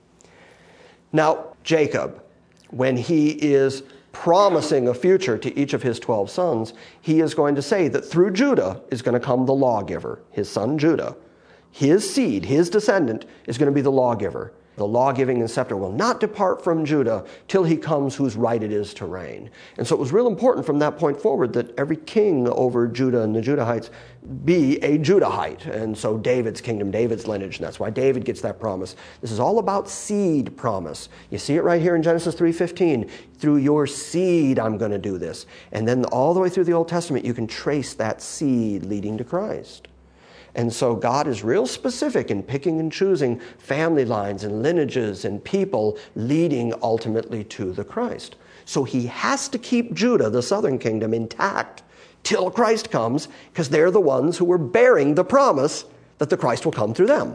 Now, Jacob, when he is promising a future to each of his twelve sons, he is going to say that through Judah is going to come the lawgiver, his son Judah. His seed, his descendant, is going to be the lawgiver. The law-giving scepter will not depart from Judah till he comes whose right it is to reign. And so it was real important from that point forward that every king over Judah and the Judahites be a Judahite. And so David's kingdom, David's lineage, and that's why David gets that promise. This is all about seed promise. You see it right here in Genesis three fifteen. Through your seed I'm going to do this. And then all the way through the Old Testament you can trace that seed leading to Christ. And so God is real specific in picking and choosing family lines and lineages and people leading ultimately to the Christ. So he has to keep Judah, the southern kingdom, intact till Christ comes, because they're the ones who were bearing the promise that the Christ will come through them.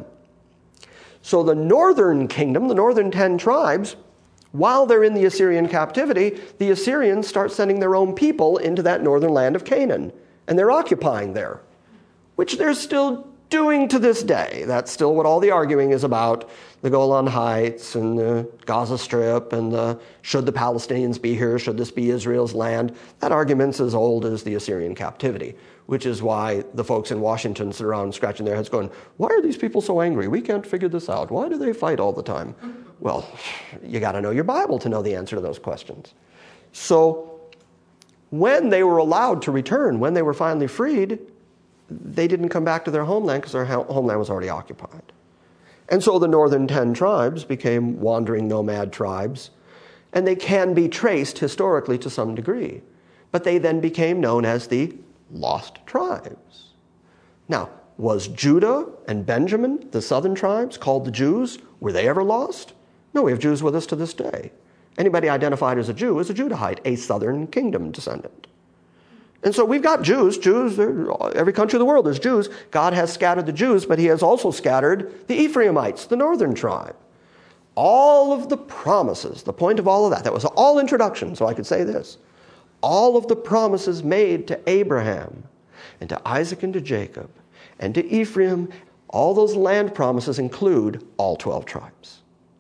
So the northern kingdom, the northern ten tribes, while they're in the Assyrian captivity, the Assyrians start sending their own people into that northern land of Canaan, and they're occupying there, which they're still doing to this day. That's still what all the arguing is about, the Golan Heights and the Gaza Strip and the, should the Palestinians be here, should this be Israel's land? That argument's as old as the Assyrian captivity, which is why the folks in Washington sit around scratching their heads going, why are these people so angry? We can't figure this out. Why do they fight all the time? Well, you got to know your Bible to know the answer to those questions. So when they were allowed to return, when they were finally freed, they didn't come back to their homeland because their homeland was already occupied. And so the northern ten tribes became wandering nomad tribes, and they can be traced historically to some degree. But they then became known as the lost tribes. Now, was Judah and Benjamin, the southern tribes, called the Jews? Were they ever lost? No, we have Jews with us to this day. Anybody identified as a Jew is a Judahite, a southern kingdom descendant. And so we've got Jews. Jews, every country of the world is Jews. God has scattered the Jews, but he has also scattered the Ephraimites, the northern tribe. All of the promises, the point of all of that, that was all introduction, so I could say this. All of the promises made to Abraham and to Isaac and to Jacob and to Ephraim, all those land promises include all twelve tribes.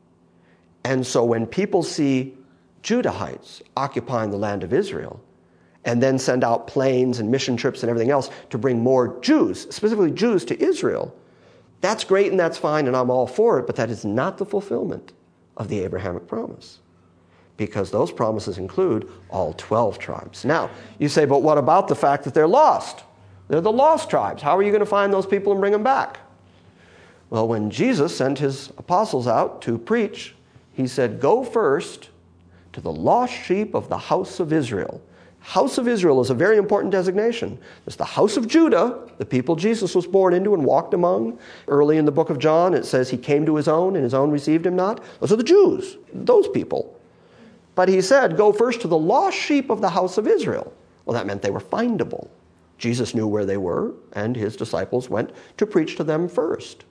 And so when people see Judahites occupying the land of Israel, and then send out planes and mission trips and everything else to bring more Jews, specifically Jews, to Israel, that's great and that's fine and I'm all for it, but that is not the fulfillment of the Abrahamic promise, because those promises include all twelve tribes. Now, you say, but what about the fact that they're lost? They're the lost tribes. How are you going to find those people and bring them back? Well, when Jesus sent his apostles out to preach, he said, go first to the lost sheep of the house of Israel. House of Israel is a very important designation. There's the house of Judah, the people Jesus was born into and walked among. Early in the book of John, it says he came to his own and his own received him not. Those are the Jews, those people. But he said, go first to the lost sheep of the house of Israel. Well, that meant they were findable. Jesus knew where they were, and his disciples went to preach to them first.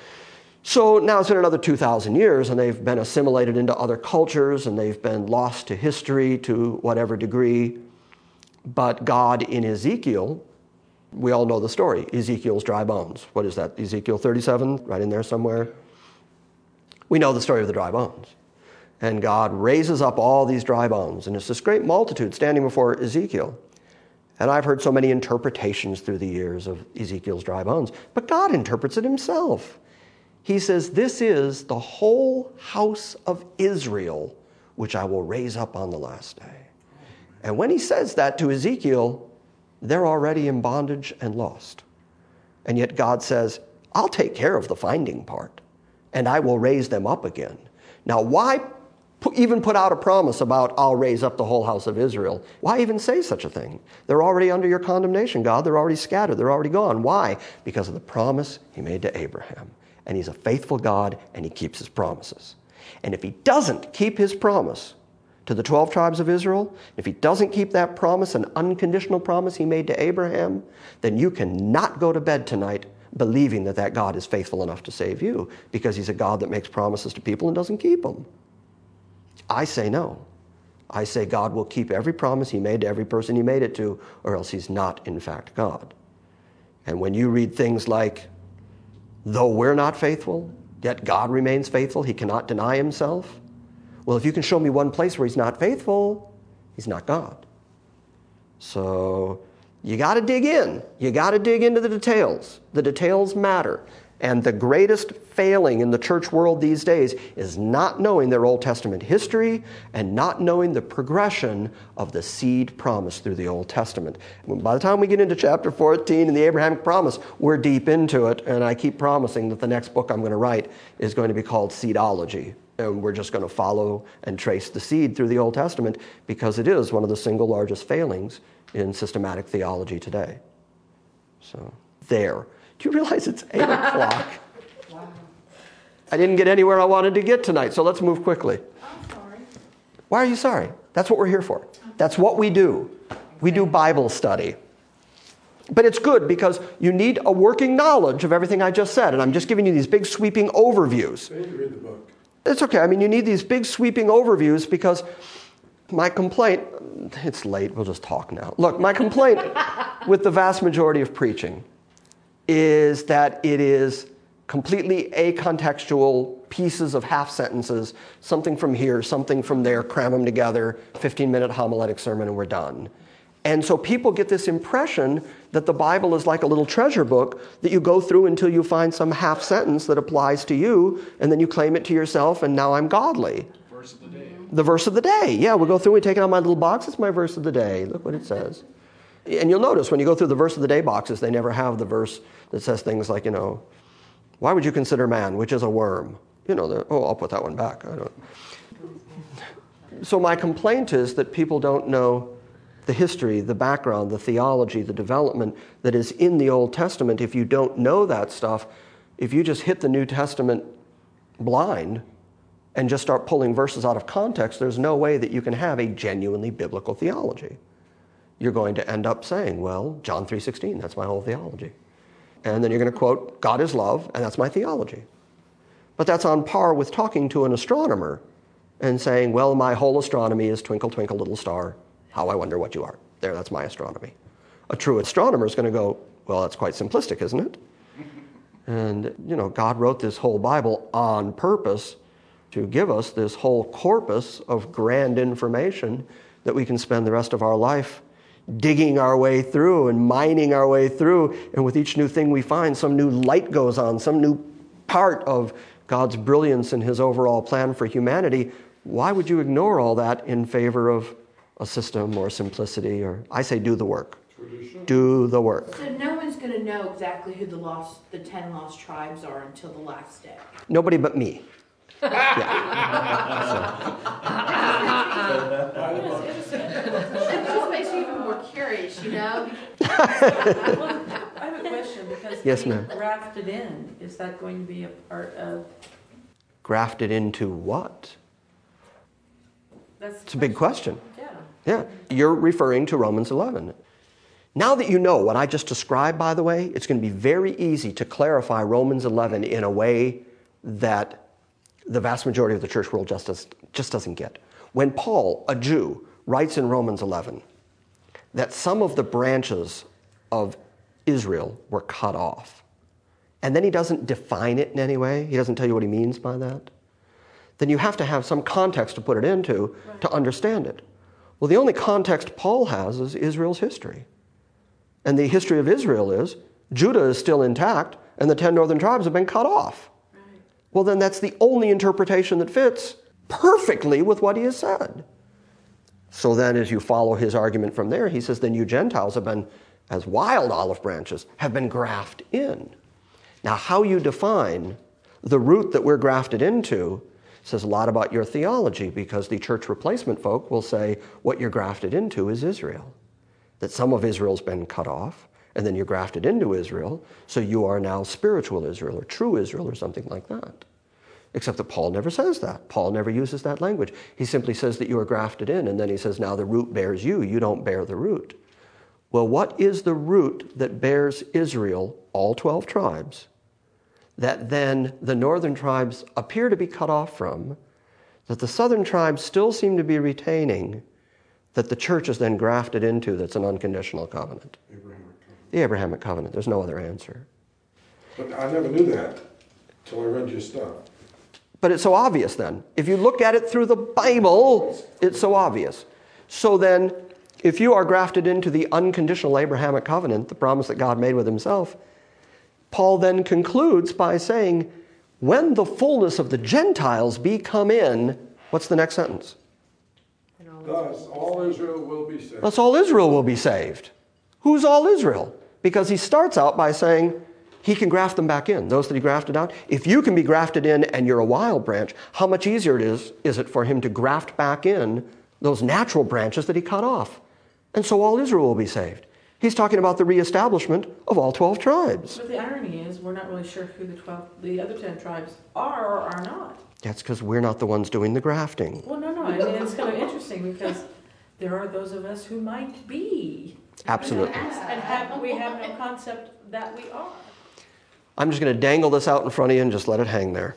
So now it's been another two thousand years, and they've been assimilated into other cultures, and they've been lost to history to whatever degree. But God in Ezekiel, we all know the story, Ezekiel's dry bones. What is that, Ezekiel thirty-seven, right in there somewhere? We know the story of the dry bones. And God raises up all these dry bones, and it's this great multitude standing before Ezekiel. And I've heard so many interpretations through the years of Ezekiel's dry bones, but God interprets it himself. He says, this is the whole house of Israel, which I will raise up on the last day. And when he says that to Ezekiel, they're already in bondage and lost. And yet God says, I'll take care of the finding part, and I will raise them up again. Now, why even put out a promise about I'll raise up the whole house of Israel? Why even say such a thing? They're already under your condemnation, God. They're already scattered. They're already gone. Why? Because of the promise he made to Abraham. And he's a faithful God, and he keeps his promises. And if he doesn't keep his promise to the twelve tribes of Israel, if he doesn't keep that promise, an unconditional promise he made to Abraham, then you cannot go to bed tonight believing that that God is faithful enough to save you, because he's a God that makes promises to people and doesn't keep them. I say no. I say God will keep every promise he made to every person he made it to, or else he's not, in fact, God. And when you read things like, though we're not faithful, yet God remains faithful, he cannot deny himself. Well, if you can show me one place where he's not faithful, he's not God. So you got to dig in. You got to dig into the details. The details matter. And the greatest failing in the church world these days is not knowing their Old Testament history and not knowing the progression of the seed promised through the Old Testament. By the time we get into chapter fourteen and the Abrahamic promise, we're deep into it, and I keep promising that the next book I'm going to write is going to be called Seedology. And we're just going to follow and trace the seed through the Old Testament, because it is one of the single largest failings in systematic theology today. So, there. Do you realize it's eight o'clock? Wow. I didn't get anywhere I wanted to get tonight, so let's move quickly. I'm sorry. Why are you sorry? That's what we're here for. That's what we do. We do Bible study. But it's good because you need a working knowledge of everything I just said, and I'm just giving you these big sweeping overviews. I need to read the book. It's okay. I mean, you need these big sweeping overviews because my complaint, it's late, we'll just talk now. Look, my complaint with the vast majority of preaching is that it is completely acontextual pieces of half sentences, something from here, something from there, cram them together, fifteen-minute homiletic sermon, and we're done. And so people get this impression that the Bible is like a little treasure book that you go through until you find some half sentence that applies to you, and then you claim it to yourself, and now I'm godly. Verse of the day. The verse of the day. Yeah, we'll go through, we take it out my little box, it's my verse of the day. Look what it says. And you'll notice when you go through the verse of the day boxes, they never have the verse that says things like, you know, why would you consider man, which is a worm? You know, oh, I'll put that one back. I don't. So my complaint is that people don't know the history, the background, the theology, the development that is in the Old Testament. If you don't know that stuff, if you just hit the New Testament blind and just start pulling verses out of context, there's no way that you can have a genuinely biblical theology. You're going to end up saying, well, John three sixteen, that's my whole theology. And then you're going to quote, God is love, and that's my theology. But that's on par with talking to an astronomer and saying, well, my whole astronomy is twinkle, twinkle, little star. How I wonder what you are. There, that's my astronomy. A true astronomer is going to go, well, that's quite simplistic, isn't it? And, you know, God wrote this whole Bible on purpose to give us this whole corpus of grand information that we can spend the rest of our life digging our way through and mining our way through. And with each new thing we find, some new light goes on, some new part of God's brilliance and his overall plan for humanity. Why would you ignore all that in favor of a system or simplicity? Or I say do the work. Tradition. Do the work. So no one's going to know exactly who the lost, the ten lost tribes are until the last day. Nobody but me. Yeah. It just makes you even more curious, you know? I have a question because Yes, being ma'am. grafted in, is that going to be a part of? Grafted into what? That's It's a big question. Yeah. Yeah, you're referring to Romans eleven. Now that you know what I just described, by the way, it's going to be very easy to clarify Romans eleven in a way that the vast majority of the church world just, does, just doesn't get. When Paul, a Jew, writes in Romans eleven that some of the branches of Israel were cut off, and then he doesn't define it in any way, he doesn't tell you what he means by that, then you have to have some context to put it into Right. to understand it. Well, the only context Paul has is Israel's history. And the history of Israel is Judah is still intact and the ten northern tribes have been cut off. Right. Well, then that's the only interpretation that fits perfectly with what he has said. So then as you follow his argument from there, he says, then you Gentiles have been, as wild olive branches, have been grafted in. Now, how you define the root that we're grafted into says a lot about your theology, because the church replacement folk will say what you're grafted into is Israel. That some of Israel's been cut off, and then you're grafted into Israel, so you are now spiritual Israel or true Israel or something like that. Except that Paul never says that. Paul never uses that language. He simply says that you are grafted in, and then he says, now the root bears you, you don't bear the root. Well, what is the root that bears Israel, all twelve tribes, that then the northern tribes appear to be cut off from, that the southern tribes still seem to be retaining, that the church is then grafted into, that's an unconditional covenant? Abrahamic covenant. The Abrahamic covenant. There's no other answer. But I never knew that until I read your stuff. But it's so obvious then. If you look at it through the Bible, it's so obvious. So then, if you are grafted into the unconditional Abrahamic covenant, the promise that God made with himself, Paul then concludes by saying, when the fullness of the Gentiles be come in, what's the next sentence? Thus, all Israel will be saved. Thus all Israel will be saved. Who's all Israel? Because he starts out by saying he can graft them back in, those that he grafted out. If you can be grafted in and you're a wild branch, how much easier it is, is it for him to graft back in those natural branches that he cut off? And so all Israel will be saved. He's talking about the reestablishment of all twelve tribes. But the irony is, we're not really sure who the twelve, the other ten tribes are or are not. That's because we're not the ones doing the grafting. Well, no, no. I mean, it's kind of interesting because there are those of us who might be. Absolutely. And have, we have no concept that we are. I'm just going to dangle this out in front of you and just let it hang there.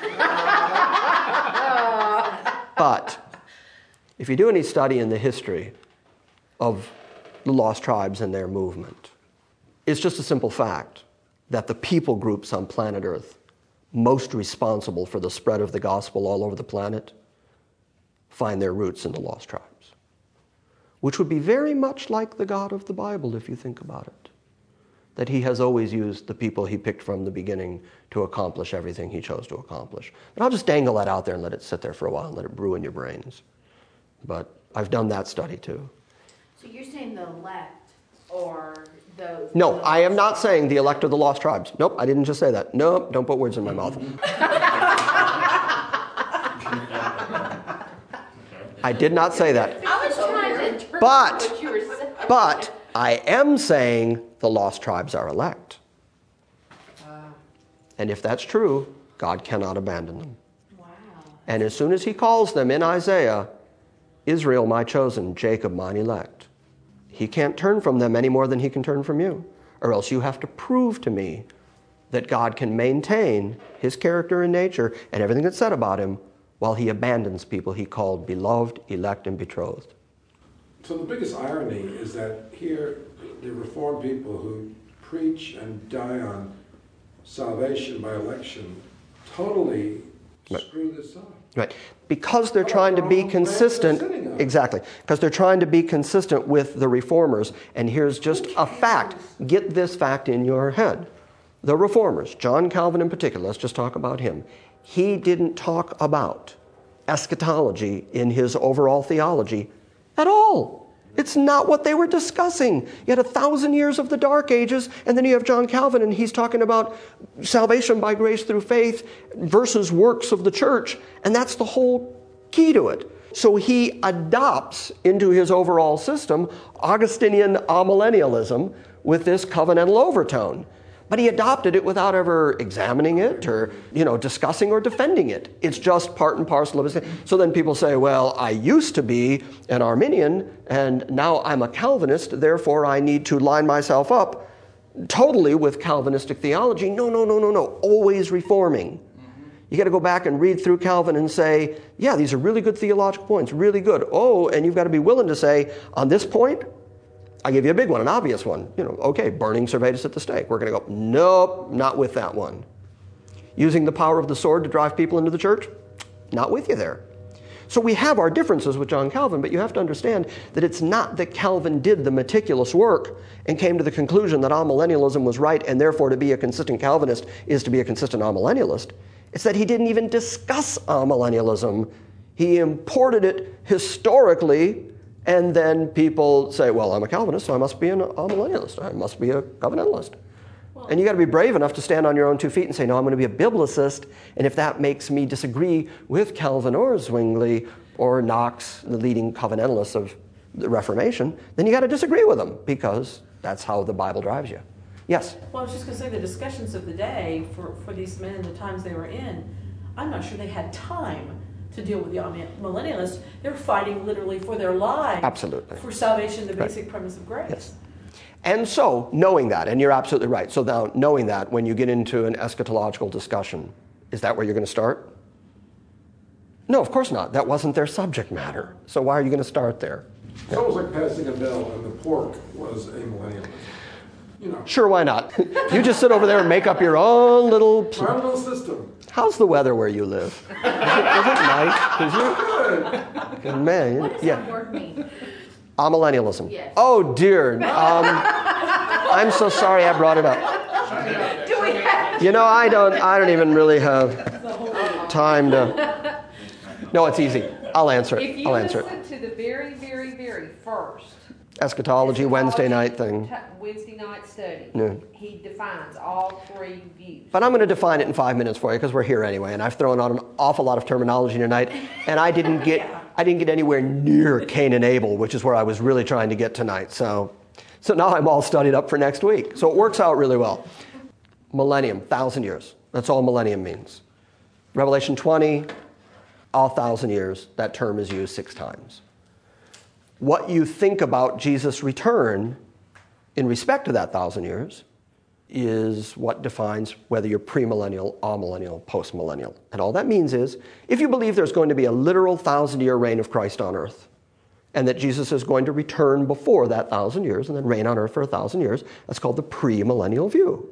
But if you do any study in the history of the lost tribes and their movement, it's just a simple fact that the people groups on planet Earth most responsible for the spread of the gospel all over the planet find their roots in the lost tribes, which would be very much like the God of the Bible if you think about it, that he has always used the people he picked from the beginning to accomplish everything he chose to accomplish. And I'll just dangle that out there and let it sit there for a while and let it brew in your brains. But I've done that study too. So you're saying the elect or those? No, I am not saying the elect or the lost tribes. Nope, I didn't just say that. Nope, don't put words in my mouth. I did not say that. I was trying to interpret But- what you were saying. But I am saying the lost tribes are elect. And if that's true, God cannot abandon them. Wow. And as soon as he calls them in Isaiah, Israel my chosen, Jacob mine elect, he can't turn from them any more than he can turn from you. Or else you have to prove to me that God can maintain his character and nature and everything that's said about him while he abandons people he called beloved, elect, and betrothed. So the biggest irony is that here, the Reformed people who preach and die on salvation by election totally Right. screw this up. Right. Because they're trying to be consistent. Exactly. Because they're trying to be consistent with the reformers. And here's just a fact. Get this fact in your head. The reformers, John Calvin in particular, let's just talk about him. He didn't talk about eschatology in his overall theology at all. It's not what they were discussing. You had a thousand years of the Dark Ages, and then you have John Calvin, and he's talking about salvation by grace through faith versus works of the church, and that's the whole key to it. So he adopts into his overall system Augustinian amillennialism with this covenantal overtone. But he adopted it without ever examining it or, you know, discussing or defending it. It's just part and parcel of his. So then people say, well, I used to be an Arminian and now I'm a Calvinist, therefore I need to line myself up totally with Calvinistic theology. No, no, no, no, no. Always reforming. Mm-hmm. You got to go back and read through Calvin and say, yeah, these are really good theological points, really good. Oh, and you've got to be willing to say, on this point, I give you a big one, an obvious one. You know, okay, burning Servetus at the stake. We're going to go, nope, not with that one. Using the power of the sword to drive people into the church? Not with you there. So we have our differences with John Calvin, but you have to understand that it's not that Calvin did the meticulous work and came to the conclusion that amillennialism was right, and therefore to be a consistent Calvinist is to be a consistent amillennialist. It's that he didn't even discuss amillennialism. He imported it historically, and then people say, well, I'm a Calvinist, so I must be an amillennialist. I must be a covenantalist. And you got to be brave enough to stand on your own two feet and say, no, I'm going to be a biblicist, and if that makes me disagree with Calvin or Zwingli or Knox, the leading covenantalists of the Reformation, then you got to disagree with them, because that's how the Bible drives you. Yes? Well, I was just going to say the discussions of the day for, for these men and the times they were in, I'm not sure they had time to deal with the millennialists. They're fighting literally for their lives. Absolutely. For salvation, the basic Right. premise of grace. Yes. And so, knowing that, and you're absolutely right, so now knowing that, when you get into an eschatological discussion, is that where you're going to start? No, of course not. That wasn't their subject matter. So why are you going to start there? It's almost like passing a bell, and the pork was a millennialist. You know, Sure, why not? You just sit over there and make up your own little... my own little system. How's the weather where you live? Is it, is it nice? Is you, Good. man, What does yeah. that word mean? Amillennialism. Yes. Oh, dear. Um, I'm so sorry I brought it up. Do we have? You know, I don't I don't even really have time to... No, it's easy. I'll answer If it. you I'll answer it. listen to the very, very, very first Eschatology, Wednesday night Eschatology thing. t- Wednesday night study, Yeah. he defines all three views. But I'm going to define it in five minutes for you, because we're here anyway, and I've thrown out an awful lot of terminology tonight, and I didn't get I didn't get anywhere near Cain and Abel, which is where I was really trying to get tonight. So, so now I'm all studied up for next week. So it works out really well. Millennium, thousand years. That's all millennium means. Revelation twenty, a thousand years. That term is used six times. What you think about Jesus' return in respect to that thousand years is what defines whether you're premillennial, amillennial, postmillennial. And all that means is, if you believe there's going to be a literal thousand-year reign of Christ on earth, and that Jesus is going to return before that thousand years and then reign on earth for a thousand years, that's called the premillennial view.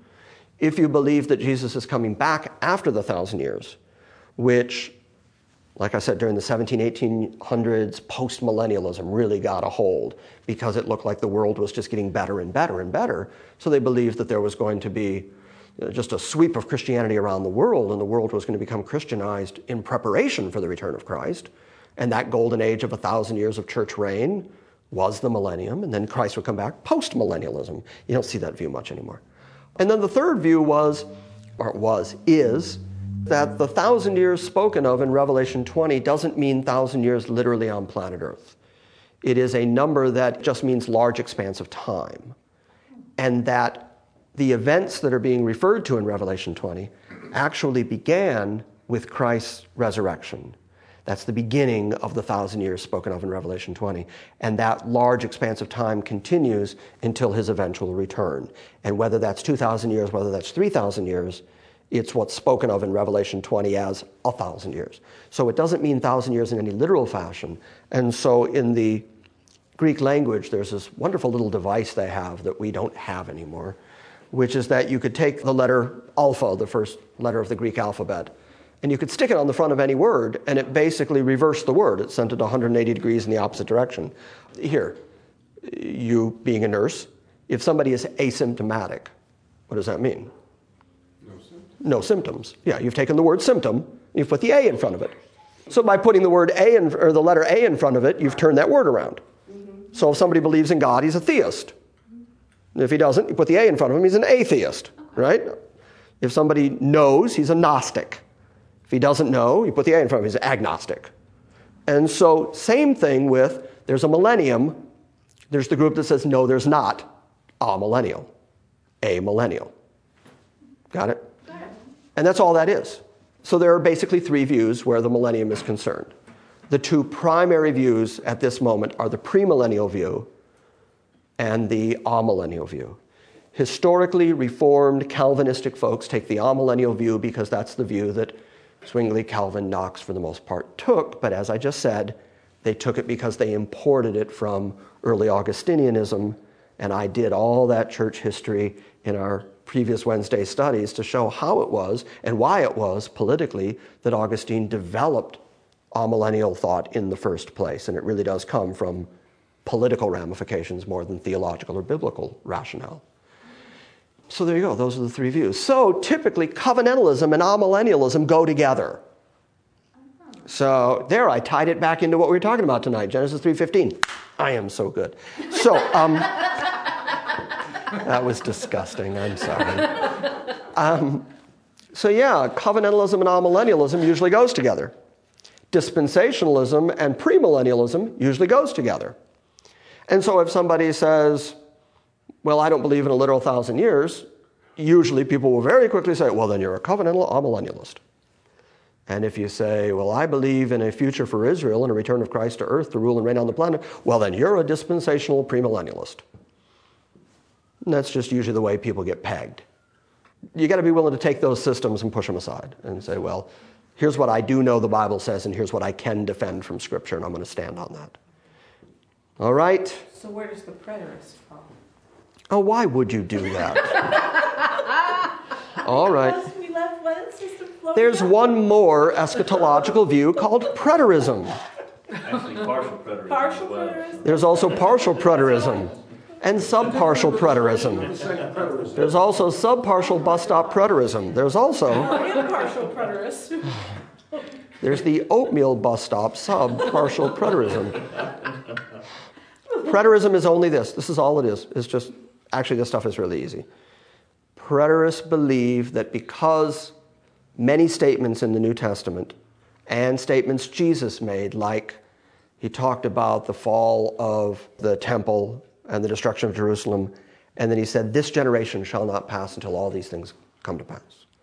If you believe that Jesus is coming back after the thousand years, which, like I said, during the seventeen, eighteen hundreds, post-millennialism really got a hold because it looked like the world was just getting better and better and better. So they believed that there was going to be you know, just a sweep of Christianity around the world, and the world was going to become Christianized in preparation for the return of Christ. And that golden age of a thousand years of church reign was the millennium, and then Christ would come back post-millennialism. You don't see that view much anymore. And then the third view was, or it was, is, that the thousand years spoken of in Revelation twenty doesn't mean thousand years literally on planet Earth. It is a number that just means large expanse of time. And that the events that are being referred to in Revelation twenty actually began with Christ's resurrection. That's the beginning of the thousand years spoken of in Revelation twenty. And that large expanse of time continues until his eventual return. And whether that's two thousand years, whether that's three thousand years, it's what's spoken of in Revelation twenty as a thousand years. So it doesn't mean thousand years in any literal fashion. And so in the Greek language, there's this wonderful little device they have that we don't have anymore, which is that you could take the letter alpha, the first letter of the Greek alphabet, and you could stick it on the front of any word, and it basically reversed the word. It sent it one hundred eighty degrees in the opposite direction. Here, you being a nurse, if somebody is asymptomatic, what does that mean? No symptoms. No symptoms. Yeah, you've taken the word symptom, you've put the A in front of it. So by putting the word A in, or the letter A in front of it, you've turned that word around. So if somebody believes in God, he's a theist. If he doesn't, you put the A in front of him, he's an atheist, right? If somebody knows, he's a Gnostic. If he doesn't know, you put the A in front of him, he's agnostic. And so same thing with, there's a millennium, there's the group that says, no, there's not a millennial, a millennial. Got it? And that's all that is. So there are basically three views where the millennium is concerned. The two primary views at this moment are the premillennial view and the amillennial view. Historically, Reformed Calvinistic folks take the amillennial view because that's the view that Zwingli, Calvin, Knox, for the most part, took. But as I just said, they took it because they imported it from early Augustinianism, and I did all that church history in our previous Wednesday studies to show how it was and why it was politically that Augustine developed amillennial thought in the first place, and it really does come from political ramifications more than theological or biblical rationale. So there you go. Those are the three views. So typically, covenantalism and amillennialism go together. So there, I tied it back into what we were talking about tonight, Genesis three fifteen. I am so good. So um, that was disgusting. I'm sorry. Um, so yeah, covenantalism and amillennialism usually goes together. Dispensationalism and premillennialism usually goes together. And so if somebody says, well, I don't believe in a literal thousand years, usually people will very quickly say, well, then you're a covenantal amillennialist. And if you say, well, I believe in a future for Israel and a return of Christ to earth to rule and reign on the planet, well, then you're a dispensational premillennialist. And that's just usually the way people get pegged. You got to be willing to take those systems and push them aside and say, well, here's what I do know the Bible says, and here's what I can defend from Scripture, and I'm going to stand on that. All right? So where does the preterist fall? Oh, why would you do that? All right. Because we left one system floating There's out. one more eschatological view called preterism. Actually, partial preterism. Partial as well. preterism? There's also partial preterism and subpartial preterism. Preterism. There's also subpartial bus stop preterism. There's also, Or impartial preterist. there's the oatmeal bus stop subpartial preterism. Preterism is only this. This is all it is. It's just, actually this stuff is really easy. Preterists believe that because many statements in the New Testament and statements Jesus made, like he talked about the fall of the temple and the destruction of Jerusalem, and then he said, this generation shall not pass until all these things come to pass.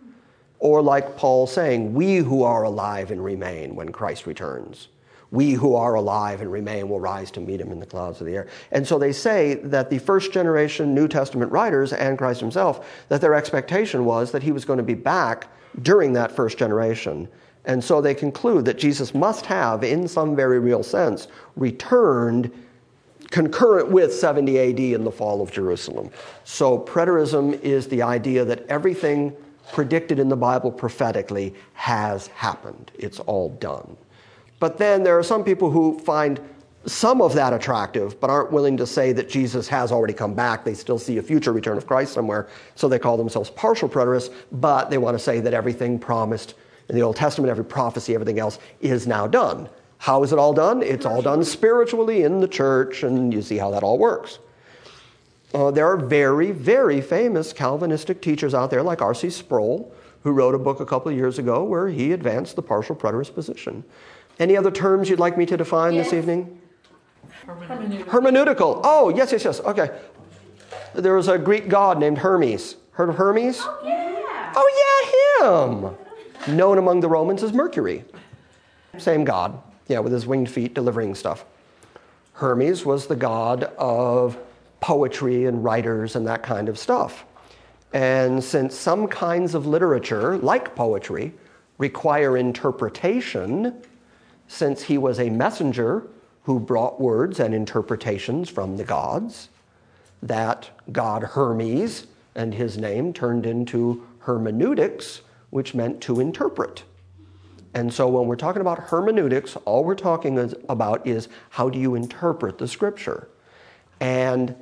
Or like Paul saying, we who are alive and remain when Christ returns, we who are alive and remain will rise to meet him in the clouds of the air. And so they say that the first generation New Testament writers and Christ himself, that their expectation was that he was going to be back during that first generation. And so they conclude that Jesus must have, in some very real sense, returned concurrent with seventy A D and the fall of Jerusalem. So preterism is the idea that everything predicted in the Bible prophetically has happened. It's all done. But then there are some people who find some of that attractive, but aren't willing to say that Jesus has already come back. They still see a future return of Christ somewhere, so they call themselves partial preterists, but they want to say that everything promised in the Old Testament, every prophecy, everything else is now done. How is it all done? It's all done spiritually in the church, and you see how that all works. Uh, there are very, very famous Calvinistic teachers out there like R C Sproul, who wrote a book a couple of years ago where he advanced the partial preterist position. Any other terms you'd like me to define Yes. this evening? Hermeneutical. Hermeneutical. Oh, yes, yes, yes. Okay. There was a Greek god named Hermes. Heard of Hermes? Oh, yeah. Oh, yeah, him. Known among the Romans as Mercury. Same god. Yeah, with his winged feet delivering stuff. Hermes was the god of poetry and writers and that kind of stuff. And since some kinds of literature, like poetry, require interpretation, since he was a messenger who brought words and interpretations from the gods, that god Hermes and his name turned into hermeneutics, which meant to interpret. And so when we're talking about hermeneutics, all we're talking is, about is how do you interpret the scripture? And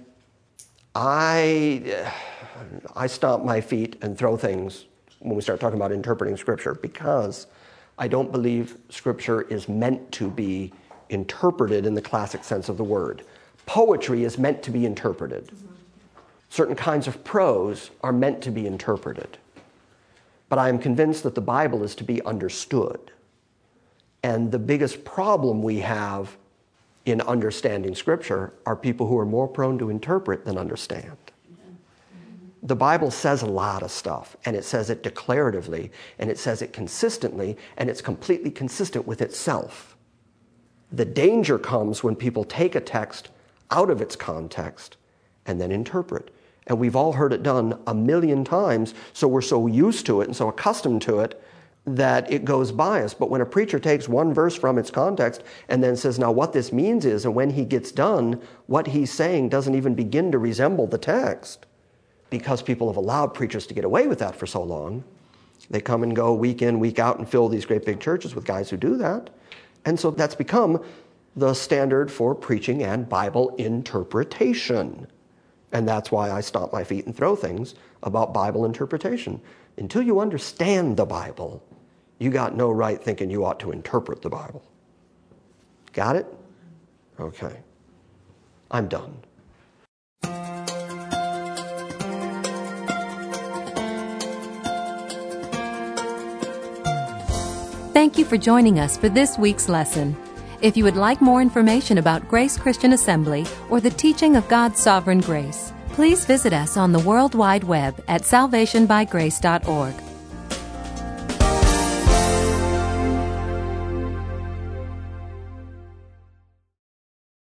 I, I stomp my feet and throw things when we start talking about interpreting scripture, because I don't believe scripture is meant to be interpreted in the classic sense of the word. Poetry is meant to be interpreted. Certain kinds of prose are meant to be interpreted. But I am convinced that the Bible is to be understood. And the biggest problem we have in understanding Scripture are people who are more prone to interpret than understand. The Bible says a lot of stuff, and it says it declaratively, and it says it consistently, and it's completely consistent with itself. The danger comes when people take a text out of its context and then interpret. And we've all heard it done a million times, so we're so used to it and so accustomed to it that it goes by us. But when a preacher takes one verse from its context and then says, now what this means is, and when he gets done, what he's saying doesn't even begin to resemble the text, because people have allowed preachers to get away with that for so long. They come and go week in, week out and fill these great big churches with guys who do that. And so that's become the standard for preaching and Bible interpretation. And that's why I stomp my feet and throw things about Bible interpretation. Until you understand the Bible, you got no right thinking you ought to interpret the Bible. Got it? Okay. I'm done. Thank you for joining us for this week's lesson. If you would like more information about Grace Christian Assembly or the teaching of God's sovereign grace, please visit us on the World Wide Web at salvation by grace dot org.